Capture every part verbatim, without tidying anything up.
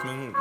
man.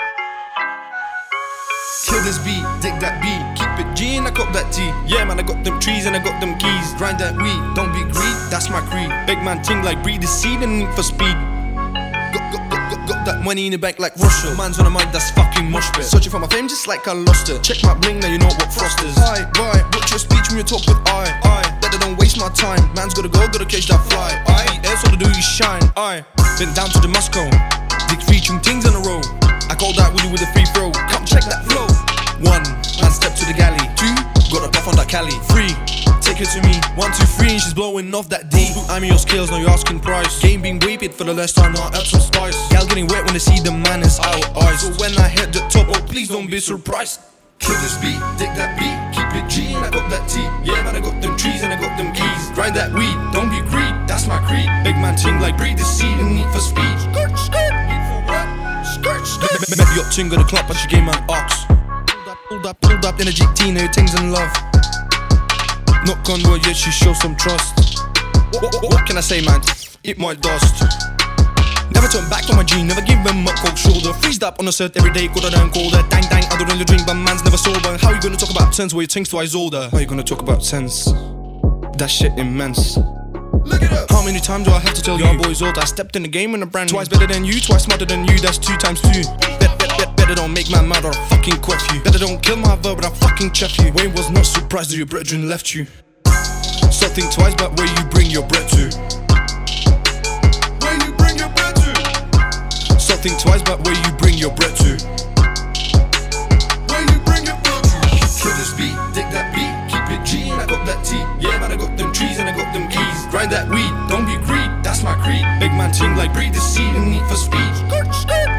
Kill this beat, dig that beat, keep it G and I cop that T. Yeah man, I got them trees and I got them keys. Grind that weed, don't be greed, that's my creed. Big man ting like breathe the seed and need for speed. Got, got, got, got, got that money in the bank like Russia. Man's on a mic, that's fucking mosh pit. Searching for my fame just like I lost it. Check my bling, now you know what frost is. Aye, right, watch your speech when you talk with I. Aye, better don't waste my time. Man's gotta go, gotta catch that fly. Aye, that's all to do is shine. Aye, been down to the Moscow. Dig three chung things in a row. I call that Willie with a free throw. Come check that flow. One, man step to the galley. Two, got a puff on that Cali. Three, take her to me. One, two, three, and she's blowing off that D. I'm in your scales, now you're asking price. Game being waved for the last time, now I add some spice. Gal getting wet when they see the man is out eyes. So when I hit the top, oh please don't be surprised. Kill this beat, dig that beat, keep it G and I got that T. Yeah man, I got them trees and I got them keys. Grind that weed, don't be greed, that's my creed. Big man ting like breathe the seed and need for speed. Skirt, skirt, need for what? Skirt, skirt. Maybe up ting got a clock, but she gave man ox. Pulled up, pulled up, energy teen, now things in love. Not gone well yet, she shows some trust. What, what, what can I say, man? Eat my dust. Never turn back on my G, never give them a cold shoulder. Freezed up on a set every day, colder than colder. Dang, dang, I don't really drink, but man's never sober. How you gonna talk about sense where you think's twice older? How you gonna talk about sense? That shit immense. Look it up. How many times do I have to tell you? Your boy's old, I stepped in the game in a brand. Twice better than you, twice smarter than you, that's two times two. Bet, bet, bet, better don't make my mad or I fucking quaff you. Better don't kill my verb, but I fucking chef you. Wayne was not surprised that your brethren left you. So think twice about where you bring your bread to. Where you bring your bread to. So think twice about where you bring your bread to. Where you bring your bread to. Kill this beat, dig that beat, keep it G and I got that T. Yeah man, I got them trees and I got them keys. Grind that weed, don't be greed, that's my creed. Big man ting like breathe the seed and need for speed. Skirt, skirt.